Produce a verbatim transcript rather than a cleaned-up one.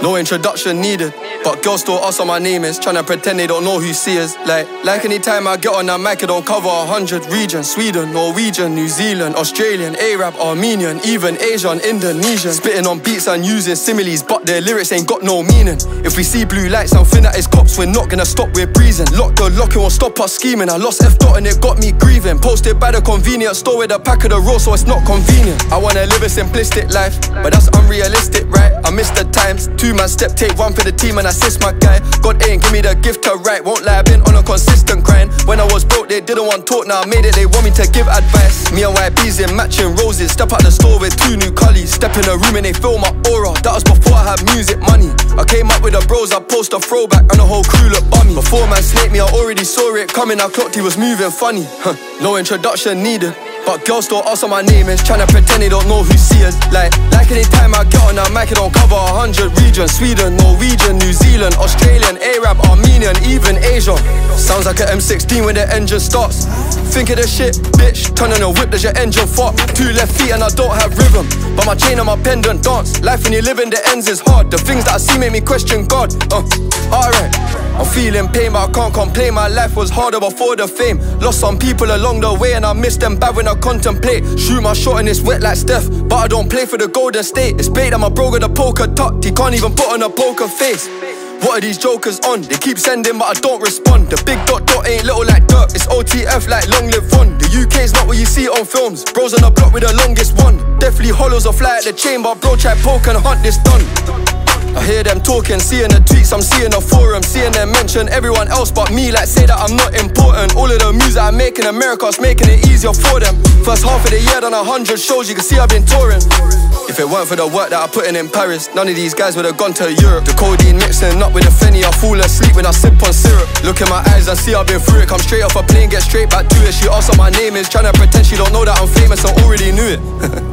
No introduction needed, but girls still ask what my name is, tryna pretend they don't know who see us. Like, like anytime I get on that mic, I don't cover a hundred regions. Sweden, Norwegian, New Zealand, Australian, Arab, Armenian, even Asian, Indonesian. Spitting on beats and using similes, but their lyrics ain't got no meaning. If we see blue lights and think that it's cops, we're not gonna stop, we're breezing. Lock the lock, it won't stop us scheming. I lost F dot and it got me grieving. Posted by the convenience store with a pack of the roll, so it's not convenient. I wanna live a simplistic life, but that's unrealistic, right? I miss the times. Two man step, take one for the team and assist my guy. God ain't give me the gift to write. Won't lie, I've been on a consistent grind. When I was broke, they didn't want talk, now I made it, they want me to give advice. Me and Y B's in matching roses. Step out the store with two new collies. Step in the room and they feel my aura. That was before I had music money. I came up with the bros, I post a throwback and the whole crew look bummy. Before man snaked me, I already saw it coming. I clocked he was moving funny. Huh. No introduction needed, but girls still ask what my name is, tryna pretend they don't know who see us. Like, like anytime I get on that mic, I don't cover a hundred regions. Sweden, Norwegian, New Zealand, Australian, Arab, Armenian, even Asian. Sounds like an M sixteen when the engine starts. Think of the shit, bitch, turn on a whip, does your engine fart? Two left feet and I don't have rhythm, but my chain and my pendant dance. Life when you live in the ends is hard. The things that I see make me question God. Uh, alright, I'm feeling pain, but I can't complain. My life was harder before the fame. Lost some people along the way and I miss them bad when I contemplate. Shoot my shot and it's wet like Steph, but I don't play for the Golden State. It's bait that my bro got a poker tucked, he can't even put on a poker face. What are these jokers on? They keep sending but I don't respond. The big dot dot ain't little like dirt, it's O T F like long live Von. The U K's not what you see on films. Bros on the block with the longest one. Definitely hollows or fly at the chamber. Bro try poke and hunt this done. I hear them talking, seeing the tweets, I'm seeing the forum, seeing them mention everyone else but me, like say that I'm not important. All of the music I make in America's making it easier for them. First half of the year done a hundred shows, you can see I've been touring. If it weren't for the work that I put in in Paris, none of these guys would have gone to Europe. The codeine mixing up with the Fenny, I fall asleep when I sip on syrup. Look in my eyes and see I've been through it. Come straight off a plane, get straight back to it. She asked what my name is, trying to pretend she don't know that I'm famous, I already knew it.